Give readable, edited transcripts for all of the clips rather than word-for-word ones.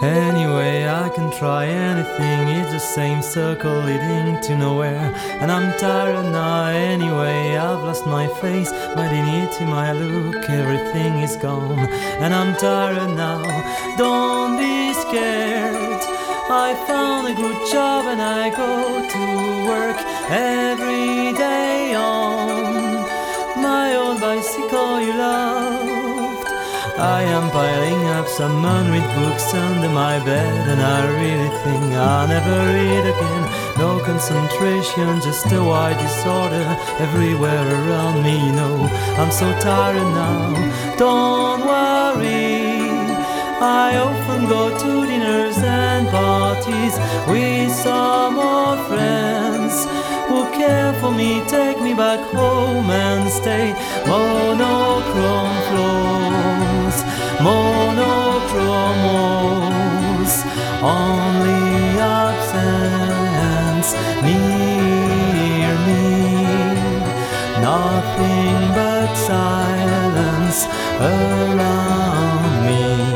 Anyway, I can try anything, it's the same circle leading to nowhere. And I'm tired now anyway, I've lost my face, my dignity, my look, everything is gone. And I'm tired now, don't be scared. I found a good job and I go to work every day on my old bicycle you loved. I am piling up some unread books under my bed, and I really think I'll never read again. No concentration, just a wide disorder everywhere around me. You know, I'm so tired now, don't worry. I often go to dinners and parties with some old friends who care for me, take me back home and stay. Monochrome floors, monochrome walls, only absence near me. Nothing but silence around me.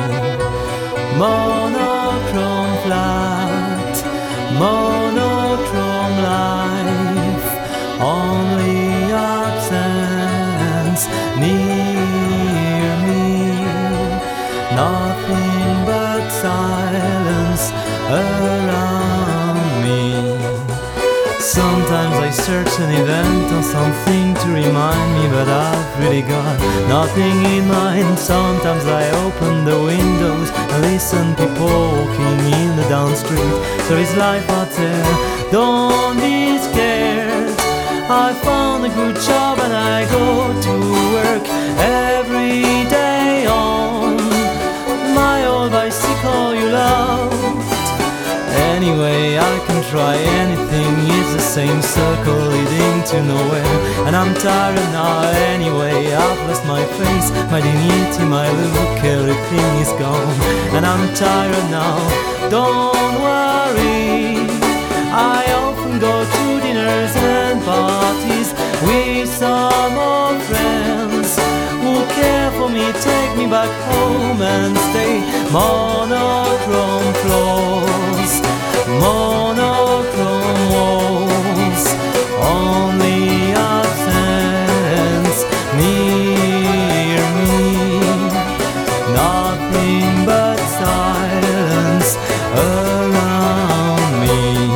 Monochrome flat, monochrome life, only absence near me. Nothing but silence around me. Sometimes I search an event or something to remind me, but I've really got nothing in mind. Sometimes I open the windows and listen people walking in the down street. There is life out there, don't be scared. I found a good job and I go to work every day on my old bicycle you loved. Anyway, I can try anything, it's the same circle leading to nowhere. And I'm tired now anyway, I've lost my face, my dignity, my look, everything is gone. And I'm tired now, don't worry. I often go to dinners and parties with some old friends who care for me, take me back home and stay. Monochrome floors, monochrome walls, only absence near me. Nothing but silence around me.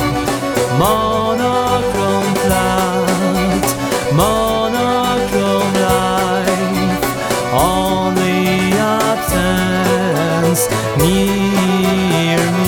Monochrome flat, monochrome life, only absence near me.